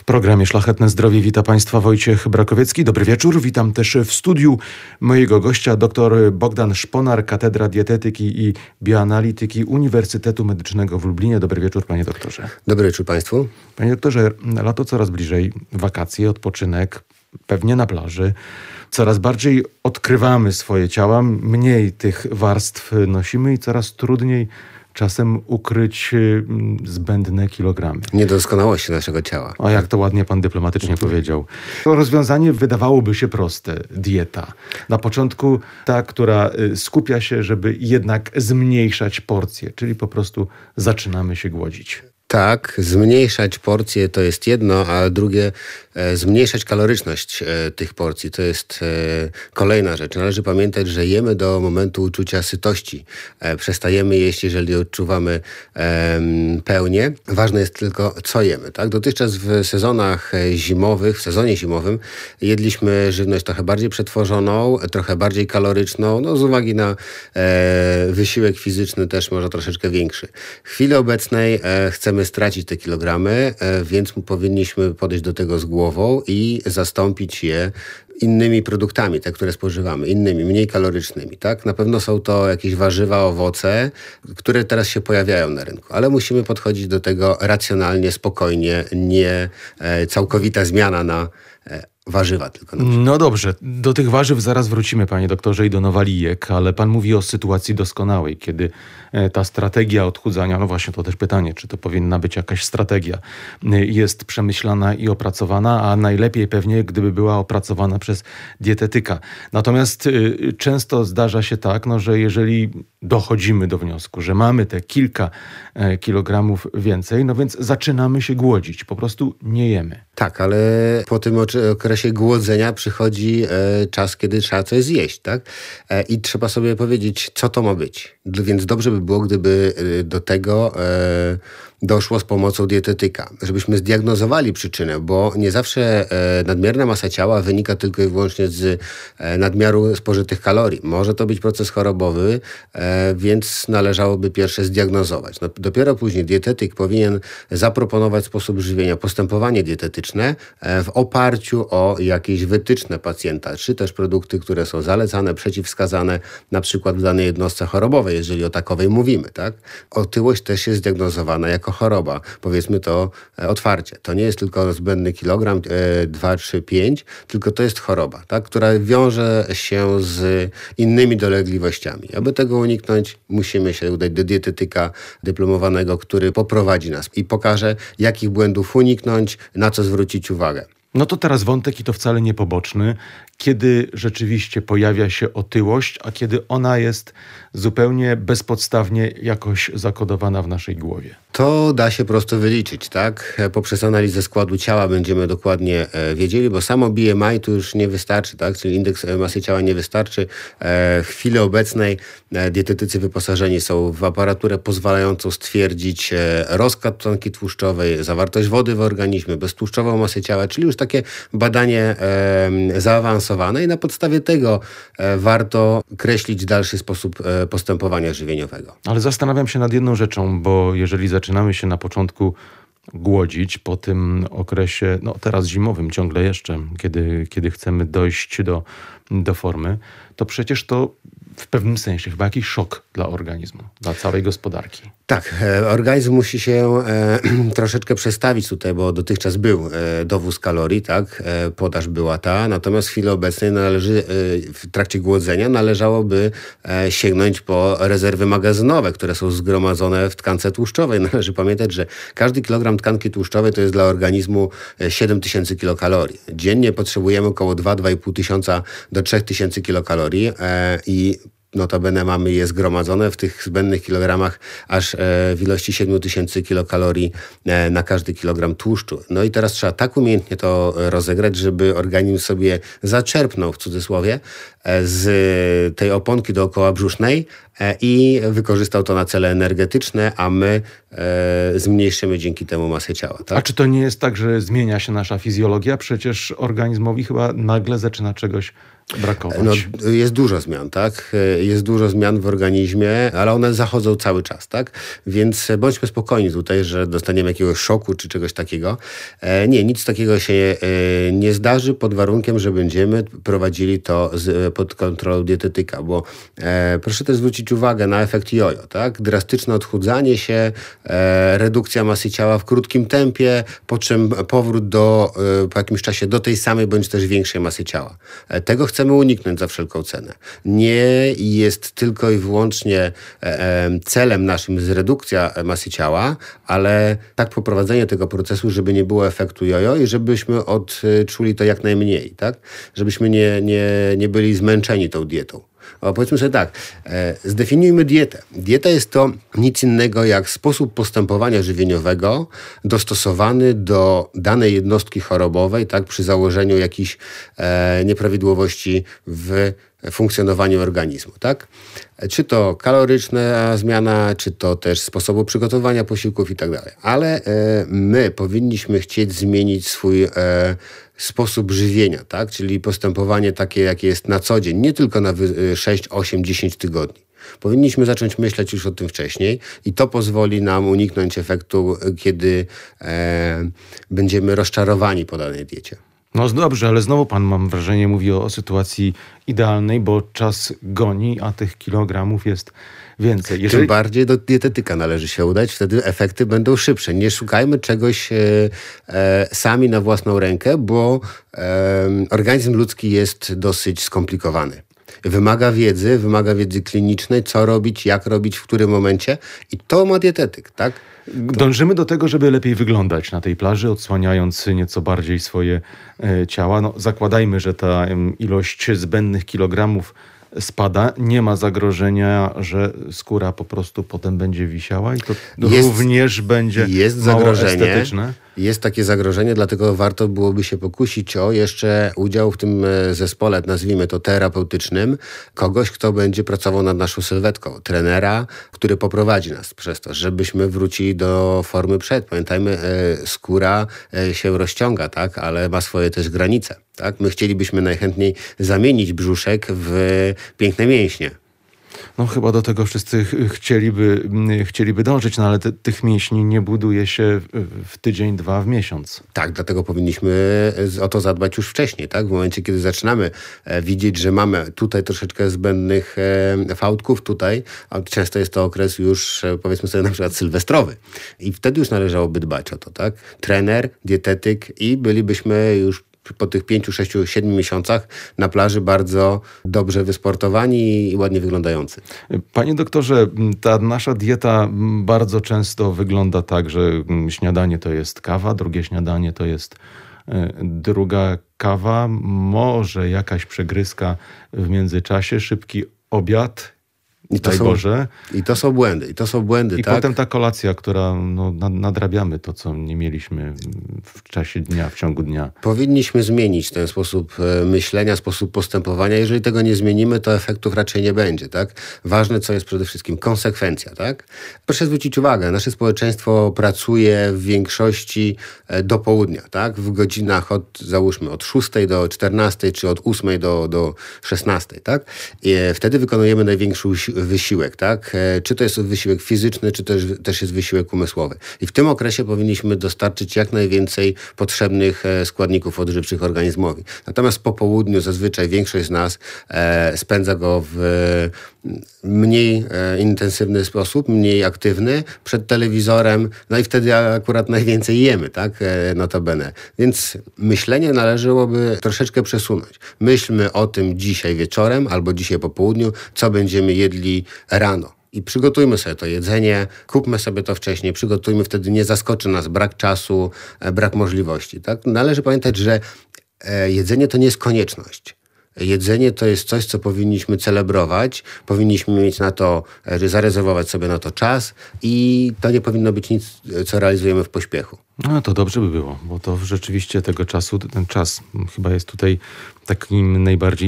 W programie Szlachetne Zdrowie wita Państwa Wojciech Brakowiecki. Dobry wieczór. Witam też w studiu mojego gościa, dr Bogdan Szponar, Katedra Dietetyki i Bioanalityki Uniwersytetu Medycznego w Lublinie. Dobry wieczór, panie doktorze. Dobry wieczór państwu. Panie doktorze, lato coraz bliżej, wakacje, odpoczynek, pewnie na plaży. Coraz bardziej odkrywamy swoje ciała, mniej tych warstw nosimy i coraz trudniej czasem ukryć zbędne kilogramy. Niedoskonałości naszego ciała. O, jak to ładnie pan dyplomatycznie powiedział. To rozwiązanie wydawałoby się proste. Dieta. Na początku ta, która skupia się, żeby jednak zmniejszać porcje, czyli po prostu zaczynamy się głodzić. Tak, zmniejszać porcje to jest jedno, a drugie zmniejszać kaloryczność tych porcji. To jest kolejna rzecz. Należy pamiętać, że jemy do momentu uczucia sytości. Przestajemy jeść, jeżeli odczuwamy pełnię. Ważne jest tylko, co jemy. Tak? Dotychczas w sezonach zimowych, w sezonie zimowym jedliśmy żywność trochę bardziej przetworzoną, trochę bardziej kaloryczną, no z uwagi na wysiłek fizyczny też może troszeczkę większy. W chwili obecnej chcemy stracić te kilogramy, więc powinniśmy podejść do tego z głową i zastąpić je innymi produktami, te, które spożywamy, innymi, mniej kalorycznymi, tak? Na pewno są to jakieś warzywa, owoce, które teraz się pojawiają na rynku, ale musimy podchodzić do tego racjonalnie, spokojnie, nie całkowita zmiana na warzywa tylko. No dobrze, do tych warzyw zaraz wrócimy, panie doktorze, i do nawalijek, ale pan mówi o sytuacji doskonałej, kiedy ta strategia odchudzania, no właśnie to też pytanie, czy to powinna być jakaś strategia, jest przemyślana i opracowana, a najlepiej pewnie, gdyby była opracowana przez dietetyka. Natomiast często zdarza się tak, no, że jeżeli dochodzimy do wniosku, że mamy te kilka kilogramów więcej, no więc zaczynamy się głodzić, po prostu nie jemy. Tak, ale po tym okresie głodzenia przychodzi czas, kiedy trzeba coś zjeść, tak? I trzeba sobie powiedzieć, co to ma być. Więc dobrze by było, gdyby do tego doszło z pomocą dietetyka, żebyśmy zdiagnozowali przyczynę, bo nie zawsze nadmierna masa ciała wynika tylko i wyłącznie z nadmiaru spożytych kalorii. Może to być proces chorobowy, więc należałoby pierwsze zdiagnozować. No, dopiero później dietetyk powinien zaproponować sposób żywienia, postępowanie dietetyczne w oparciu o jakieś wytyczne pacjenta, czy też produkty, które są zalecane, przeciwwskazane, na przykład w danej jednostce chorobowej, jeżeli o takowej mówimy, tak? Otyłość też jest zdiagnozowana jako choroba. Powiedzmy to otwarcie. To nie jest tylko zbędny kilogram, 2, 3, 5, tylko to jest choroba, tak? Która wiąże się z innymi dolegliwościami. Aby tego uniknąć, musimy się udać do dietetyka dyplomowanego, który poprowadzi nas i pokaże, jakich błędów uniknąć, na co zwrócić uwagę. No to teraz wątek i to wcale nie poboczny, kiedy rzeczywiście pojawia się otyłość, a kiedy ona jest zupełnie bezpodstawnie jakoś zakodowana w naszej głowie. To da się prosto wyliczyć, tak? Poprzez analizę składu ciała będziemy dokładnie wiedzieli, bo samo BMI tu już nie wystarczy, tak? Czyli indeks masy ciała nie wystarczy. W chwili obecnej dietetycy wyposażeni są w aparaturę pozwalającą stwierdzić rozkład tkanki tłuszczowej, zawartość wody w organizmie, beztłuszczową masę ciała, czyli już takie badanie zaawansowane i na podstawie tego warto kreślić dalszy sposób postępowania żywieniowego. Ale zastanawiam się nad jedną rzeczą, bo jeżeli zaczynamy się na początku głodzić po tym okresie, no teraz zimowym ciągle jeszcze, kiedy chcemy dojść do formy, to przecież to w pewnym sensie chyba jakiś szok dla organizmu, dla całej gospodarki. Tak, organizm musi się troszeczkę przestawić tutaj, bo dotychczas był dowóz kalorii, tak, podaż była ta, natomiast w chwili obecnej w trakcie głodzenia należałoby sięgnąć po rezerwy magazynowe, które są zgromadzone w tkance tłuszczowej. Należy pamiętać, że każdy kilogram tkanki tłuszczowej to jest dla organizmu 7000 kilokalorii. Dziennie potrzebujemy około 2-2,5 tysiąca do 3000 kilokalorii i notabene mamy je zgromadzone w tych zbędnych kilogramach aż w ilości 7000 kilokalorii na każdy kilogram tłuszczu. No i teraz trzeba tak umiejętnie to rozegrać, żeby organizm sobie zaczerpnął, w cudzysłowie, z tej oponki dookoła brzusznej i wykorzystał to na cele energetyczne, a my zmniejszymy dzięki temu masę ciała. Tak? A czy to nie jest tak, że zmienia się nasza fizjologia? Przecież organizmowi chyba nagle zaczyna czegoś brakować? No, jest dużo zmian, tak? Jest dużo zmian w organizmie, ale one zachodzą cały czas, tak? Więc bądźmy spokojni tutaj, że dostaniemy jakiegoś szoku czy czegoś takiego. Nie, nic takiego się nie zdarzy pod warunkiem, że będziemy prowadzili to pod kontrolą dietetyka, bo proszę też zwrócić uwagę na efekt jojo, tak? Drastyczne odchudzanie się, redukcja masy ciała w krótkim tempie, po czym powrót po jakimś czasie do tej samej bądź też większej masy ciała. Tego chcemy uniknąć za wszelką cenę. Nie jest tylko i wyłącznie celem naszym redukcja masy ciała, ale tak poprowadzenie tego procesu, żeby nie było efektu jojo i żebyśmy odczuli to jak najmniej, tak? Żebyśmy nie byli zmęczeni tą dietą. Powiedzmy sobie tak, zdefiniujmy dietę. Dieta jest to nic innego jak sposób postępowania żywieniowego dostosowany do danej jednostki chorobowej, tak, przy założeniu jakichś nieprawidłowości w funkcjonowaniu organizmu, tak? Czy to kaloryczna zmiana, czy to też sposobu przygotowania posiłków i tak dalej. Ale my powinniśmy chcieć zmienić swój sposób żywienia, tak? Czyli postępowanie takie, jakie jest na co dzień, nie tylko na 6, 8, 10 tygodni. Powinniśmy zacząć myśleć już o tym wcześniej i to pozwoli nam uniknąć efektu, kiedy będziemy rozczarowani po danej diecie. No dobrze, ale znowu pan, mam wrażenie, mówi o sytuacji idealnej, bo czas goni, a tych kilogramów jest więcej. Tym bardziej do dietetyka należy się udać, wtedy efekty będą szybsze. Nie szukajmy czegoś sami na własną rękę, bo organizm ludzki jest dosyć skomplikowany. Wymaga wiedzy klinicznej, co robić, jak robić, w którym momencie i to ma dietetyk, tak? Dążymy do tego, żeby lepiej wyglądać na tej plaży, odsłaniając nieco bardziej swoje ciała. No, zakładajmy, że ta ilość zbędnych kilogramów spada. Nie ma zagrożenia, że skóra po prostu potem będzie wisiała i to również będzie mało estetyczne. Jest takie zagrożenie, dlatego warto byłoby się pokusić o jeszcze udział w tym zespole, nazwijmy to terapeutycznym, kogoś, kto będzie pracował nad naszą sylwetką, trenera, który poprowadzi nas przez to, żebyśmy wrócili do formy przed. Pamiętajmy, skóra się rozciąga, tak, ale ma swoje też granice. Tak? My chcielibyśmy najchętniej zamienić brzuszek w piękne mięśnie. No chyba do tego wszyscy chcieliby dążyć, no ale tych mięśni nie buduje się w tydzień, dwa, w miesiąc. Tak, dlatego powinniśmy o to zadbać już wcześniej, tak? W momencie, kiedy zaczynamy widzieć, że mamy tutaj troszeczkę zbędnych fałdków tutaj, a często jest to okres już, powiedzmy sobie, na przykład sylwestrowy. I wtedy już należałoby dbać o to, tak? Trener, dietetyk i bylibyśmy już po tych 5, 6, 7 miesiącach na plaży bardzo dobrze wysportowani i ładnie wyglądający. Panie doktorze, ta nasza dieta bardzo często wygląda tak, że śniadanie to jest kawa, drugie śniadanie to jest druga kawa, może jakaś przegryzka w międzyczasie, szybki obiad. I to są błędy. I tak? potem ta kolacja, która nadrabiamy to, co nie mieliśmy w czasie dnia, w ciągu dnia. Powinniśmy zmienić ten sposób myślenia, sposób postępowania. Jeżeli tego nie zmienimy, to efektów raczej nie będzie. Tak? Ważne, co jest przede wszystkim konsekwencja. Tak? Proszę zwrócić uwagę, nasze społeczeństwo pracuje w większości do południa. Tak? W godzinach załóżmy od 6 do 14, czy od 8 do 16. Tak? I wtedy wykonujemy największy wysiłek, tak? Czy to jest wysiłek fizyczny, czy też jest wysiłek umysłowy. I w tym okresie powinniśmy dostarczyć jak najwięcej potrzebnych składników odżywczych organizmowi. Natomiast po południu zazwyczaj większość z nas spędza go w mniej intensywny sposób, mniej aktywny, przed telewizorem, no i wtedy akurat najwięcej jemy, tak? Notabene. Więc myślenie należałoby troszeczkę przesunąć. Myślmy o tym dzisiaj wieczorem albo dzisiaj po południu, co będziemy jedli rano. I przygotujmy sobie to jedzenie, kupmy sobie to wcześniej, przygotujmy, wtedy nie zaskoczy nas brak czasu, brak możliwości. Tak? Należy pamiętać, że jedzenie to nie jest konieczność. Jedzenie to jest coś, co powinniśmy celebrować, powinniśmy mieć na to, zarezerwować sobie na to czas i to nie powinno być nic, co realizujemy w pośpiechu. No to dobrze by było, bo to rzeczywiście ten czas chyba jest tutaj takim najbardziej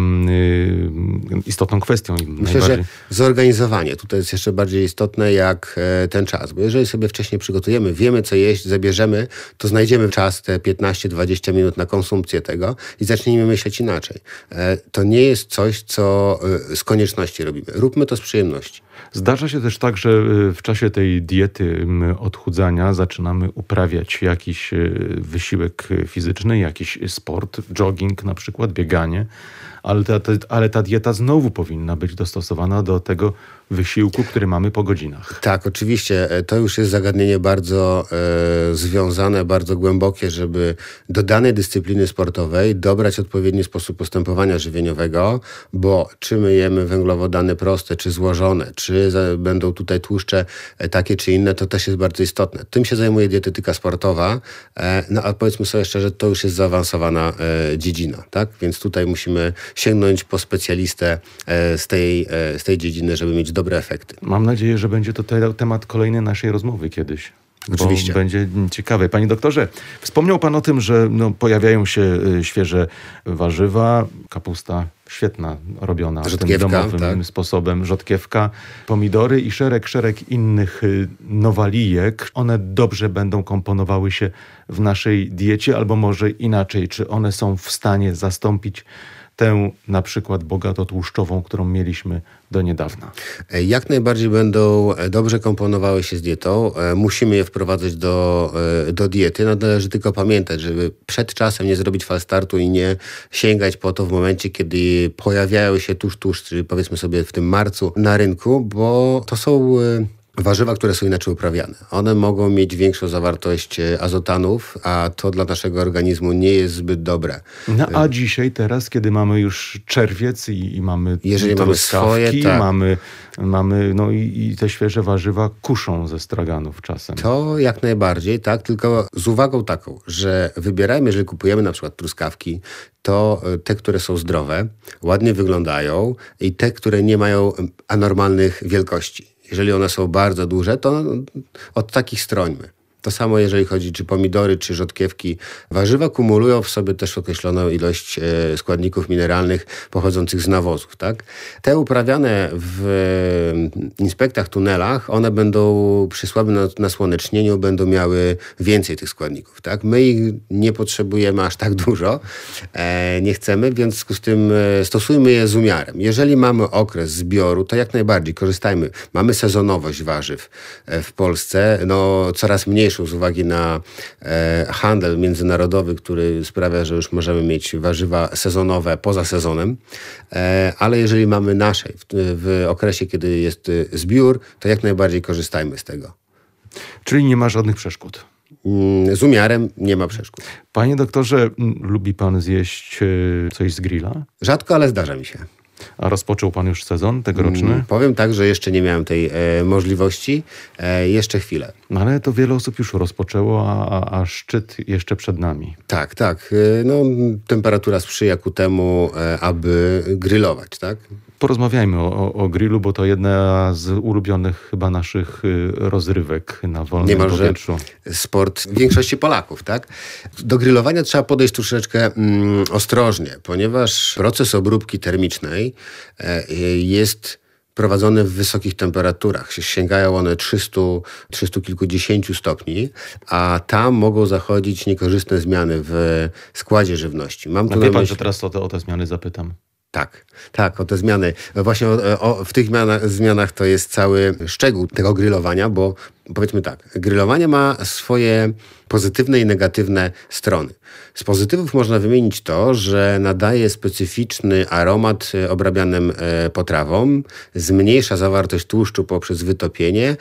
istotną kwestią. Myślę, że zorganizowanie tutaj jest jeszcze bardziej istotne jak ten czas, bo jeżeli sobie wcześniej przygotujemy, wiemy co jeść, zabierzemy, to znajdziemy czas, te 15-20 minut na konsumpcję tego i zaczniemy myśleć inaczej. To nie jest coś, co z konieczności robimy. Róbmy to z przyjemności. Zdarza się też tak, że w czasie tej diety odchudzania zaczynamy uprawiać jakiś wysiłek fizyczny, jakiś sport, jogging na przykład, bieganie, ale ta dieta znowu powinna być dostosowana do tego wysiłku, który mamy po godzinach. Tak, oczywiście. To już jest zagadnienie bardzo związane, bardzo głębokie, żeby do danej dyscypliny sportowej dobrać odpowiedni sposób postępowania żywieniowego, bo czy my jemy węglowodany proste, czy złożone, czy będą tutaj tłuszcze takie czy inne, to też jest bardzo istotne. Tym się zajmuje dietetyka sportowa, no a powiedzmy sobie szczerze, to już jest zaawansowana dziedzina, tak? Więc tutaj musimy sięgnąć po specjalistę z tej dziedziny, żeby mieć dobre efekty. Mam nadzieję, że będzie to temat kolejnej naszej rozmowy kiedyś. Oczywiście. Bo będzie ciekawe. Panie doktorze, wspomniał pan o tym, że pojawiają się świeże warzywa, kapusta świetna, robiona tym domowym sposobem, rzodkiewka, pomidory i szereg innych nowalijek. One dobrze będą komponowały się w naszej diecie, albo może inaczej, czy one są w stanie zastąpić tę na przykład bogato-tłuszczową, którą mieliśmy do niedawna. Jak najbardziej będą dobrze komponowały się z dietą. Musimy je wprowadzać do diety. Należy tylko pamiętać, żeby przed czasem nie zrobić fal startu i nie sięgać po to w momencie, kiedy pojawiają się tuż, czyli powiedzmy sobie w tym marcu na rynku, bo to są warzywa, które są inaczej uprawiane. One mogą mieć większą zawartość azotanów, a to dla naszego organizmu nie jest zbyt dobre. No a dzisiaj, teraz, kiedy mamy już czerwiec i mamy jeżeli mamy swoje, tak. mamy i te świeże warzywa kuszą ze straganów czasem. To jak najbardziej, tak, tylko z uwagą taką, że wybierajmy, jeżeli kupujemy na przykład truskawki, to te, które są zdrowe, ładnie wyglądają i te, które nie mają anormalnych wielkości. Jeżeli one są bardzo duże, to od takich strońmy. To samo jeżeli chodzi czy pomidory, czy rzodkiewki. Warzywa kumulują w sobie też określoną ilość składników mineralnych pochodzących z nawozów. Tak? Te uprawiane w inspektach, tunelach, one będą przy słabym nasłonecznieniu będą miały więcej tych składników. Tak? My ich nie potrzebujemy aż tak dużo, nie chcemy, więc w związku z tym stosujmy je z umiarem. Jeżeli mamy okres zbioru, to jak najbardziej korzystajmy. Mamy sezonowość warzyw w Polsce, coraz mniejszą z uwagi na handel międzynarodowy, który sprawia, że już możemy mieć warzywa sezonowe poza sezonem, ale jeżeli mamy nasze w okresie, kiedy jest zbiór, to jak najbardziej korzystajmy z tego. Czyli nie ma żadnych przeszkód. Z umiarem nie ma przeszkód. Panie doktorze, lubi pan zjeść coś z grilla? Rzadko, ale zdarza mi się. A rozpoczął pan już sezon tegoroczny? Powiem tak, że jeszcze nie miałem tej możliwości. Jeszcze chwilę. No ale to wiele osób już rozpoczęło, a szczyt jeszcze przed nami. Tak. Temperatura sprzyja ku temu, aby grillować, tak? Porozmawiajmy o grillu, bo to jedna z ulubionych chyba naszych rozrywek na wolnym powietrzu. Sport większości Polaków, tak? Do grillowania trzeba podejść troszeczkę ostrożnie, ponieważ proces obróbki termicznej jest prowadzone w wysokich temperaturach. Sięgają one 300 kilkudziesięciu stopni, a tam mogą zachodzić niekorzystne zmiany w składzie żywności. Wie pan, że teraz o te zmiany zapytam. Tak, o te zmiany. Właśnie w tych zmianach to jest cały szczegół tego grillowania, bo powiedzmy tak, grillowanie ma swoje pozytywne i negatywne strony. Z pozytywów można wymienić to, że nadaje specyficzny aromat obrabianym potrawom, zmniejsza zawartość tłuszczu poprzez wytopienie,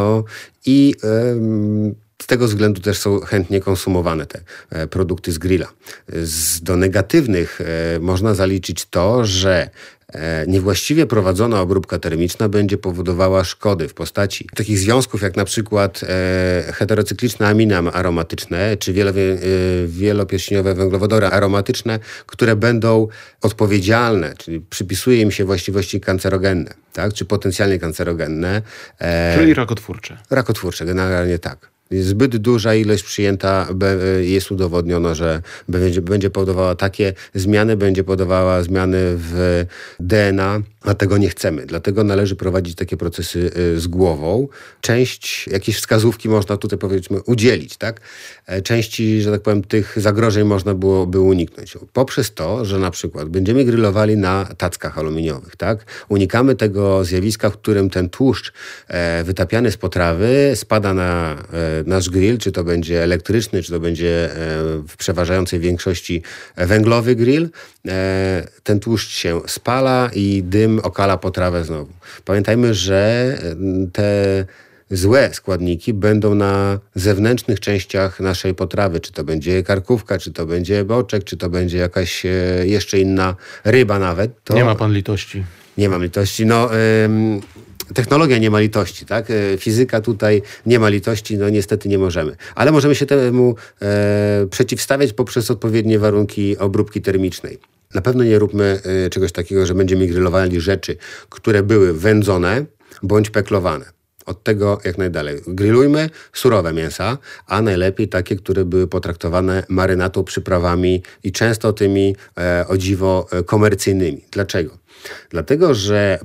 i z tego względu też są chętnie konsumowane te produkty z grilla. Do negatywnych można zaliczyć to, że niewłaściwie prowadzona obróbka termiczna będzie powodowała szkody w postaci takich związków jak na przykład heterocykliczne aminy aromatyczne czy wielopierścieniowe węglowodory aromatyczne, które będą odpowiedzialne, czyli przypisuje im się właściwości kancerogenne, tak? Czy potencjalnie kancerogenne. Czyli rakotwórcze. Rakotwórcze, generalnie tak. Zbyt duża ilość przyjęta jest udowodniona, że będzie powodowała takie zmiany, będzie powodowała zmiany w DNA, a tego nie chcemy. Dlatego należy prowadzić takie procesy z głową. Część, jakieś wskazówki można tutaj, powiedzmy, udzielić, tak? Części, że tak powiem, tych zagrożeń można byłoby uniknąć. Poprzez to, że na przykład będziemy grillowali na tackach aluminiowych, tak? Unikamy tego zjawiska, w którym ten tłuszcz wytapiany z potrawy spada na nasz grill, czy to będzie elektryczny, czy to będzie w przeważającej większości węglowy grill. Ten tłuszcz się spala i dym okala potrawę znowu. Pamiętajmy, że te złe składniki będą na zewnętrznych częściach naszej potrawy, czy to będzie karkówka, czy to będzie boczek, czy to będzie jakaś jeszcze inna ryba nawet. To nie ma pan litości. Nie mam litości. Technologia nie ma litości, tak? Fizyka tutaj nie ma litości, niestety nie możemy. Ale możemy się temu przeciwstawiać poprzez odpowiednie warunki obróbki termicznej. Na pewno nie róbmy czegoś takiego, że będziemy grillowali rzeczy, które były wędzone bądź peklowane. Od tego jak najdalej. Grillujmy surowe mięsa, a najlepiej takie, które były potraktowane marynatą, przyprawami i często tymi o dziwo komercyjnymi. Dlaczego? Dlatego, że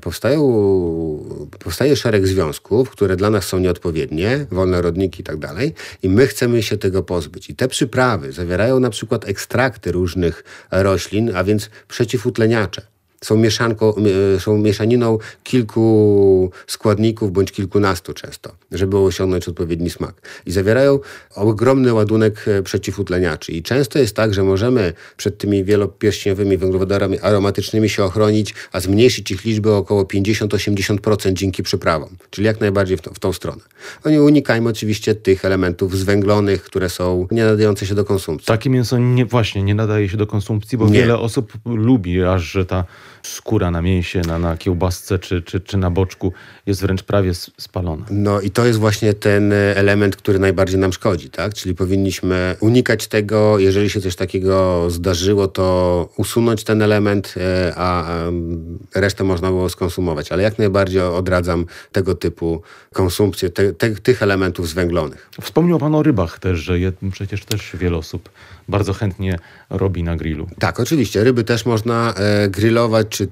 powstaje szereg związków, które dla nas są nieodpowiednie, wolne rodniki i tak dalej, i my chcemy się tego pozbyć. I te przyprawy zawierają na przykład ekstrakty różnych roślin, a więc przeciwutleniacze. Są mieszaniną kilku składników bądź kilkunastu często, żeby osiągnąć odpowiedni smak. I zawierają ogromny ładunek przeciwutleniaczy. I często jest tak, że możemy przed tymi wielopierścieniowymi węglowodanami aromatycznymi się ochronić, a zmniejszyć ich liczbę o około 50-80% dzięki przyprawom. Czyli jak najbardziej w tą stronę. Unikajmy oczywiście tych elementów zwęglonych, które są nie nadające się do konsumpcji. Takie mięso nie nadaje się do konsumpcji, bo wiele osób lubi, aż że ta skóra na mięsie, na kiełbasce czy na boczku jest wręcz prawie spalona. I to jest właśnie ten element, który najbardziej nam szkodzi, tak? Czyli powinniśmy unikać tego, jeżeli się coś takiego zdarzyło, to usunąć ten element, a resztę można było skonsumować. Ale jak najbardziej odradzam tego typu konsumpcję, tych elementów zwęglonych. Wspomniał pan o rybach też, że przecież też wiele osób bardzo chętnie robi na grillu. Tak, oczywiście. Ryby też można grillować, czy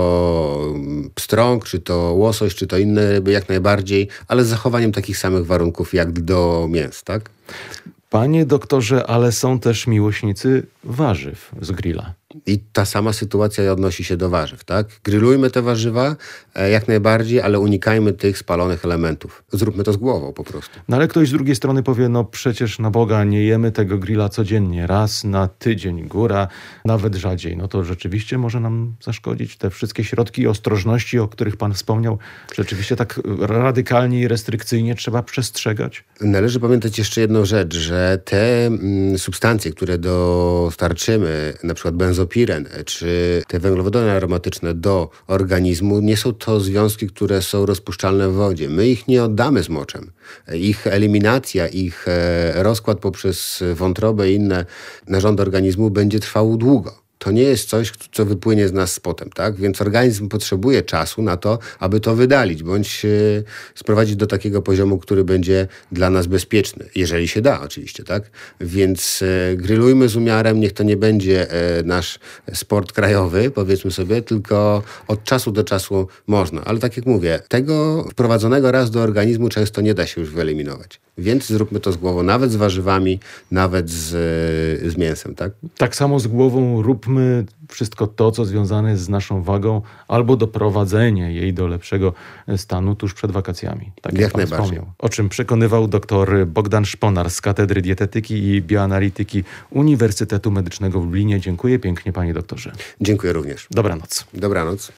to pstrąg, czy to łosoś, czy to inne ryby, jak najbardziej, ale z zachowaniem takich samych warunków jak do mięs, tak? Panie doktorze, ale są też miłośnicy warzyw z grilla. I ta sama sytuacja odnosi się do warzyw, tak? Grillujmy te warzywa jak najbardziej, ale unikajmy tych spalonych elementów. Zróbmy to z głową po prostu. Ale ktoś z drugiej strony powie, przecież na Boga nie jemy tego grilla codziennie, raz na tydzień, góra, nawet rzadziej. To rzeczywiście może nam zaszkodzić. Te wszystkie środki ostrożności, o których pan wspomniał, rzeczywiście tak radykalnie i restrykcyjnie trzeba przestrzegać? Należy pamiętać jeszcze jedną rzecz, że te substancje, które dostarczymy, na przykład benzopiren, czy te węglowodany aromatyczne do organizmu, nie są to związki, które są rozpuszczalne w wodzie. My ich nie oddamy z moczem. Ich eliminacja, ich rozkład poprzez wątrobę i inne narządy organizmu będzie trwał długo. To nie jest coś, co wypłynie z nas z potem, tak? Więc organizm potrzebuje czasu na to, aby to wydalić, bądź sprowadzić do takiego poziomu, który będzie dla nas bezpieczny. Jeżeli się da, oczywiście, tak? Więc grillujmy z umiarem, niech to nie będzie nasz sport krajowy, powiedzmy sobie, tylko od czasu do czasu można. Ale tak jak mówię, tego wprowadzonego raz do organizmu często nie da się już wyeliminować. Więc zróbmy to z głową, nawet z warzywami, nawet z mięsem, tak? Tak samo z głową róbmy wszystko to, co związane jest z naszą wagą, albo doprowadzenie jej do lepszego stanu tuż przed wakacjami. Tak jak pan wspomniał. O czym przekonywał dr Bogdan Szponar z Katedry Dietetyki i Bioanalityki Uniwersytetu Medycznego w Lublinie. Dziękuję pięknie, panie doktorze. Dziękuję również. Dobranoc. Dobranoc.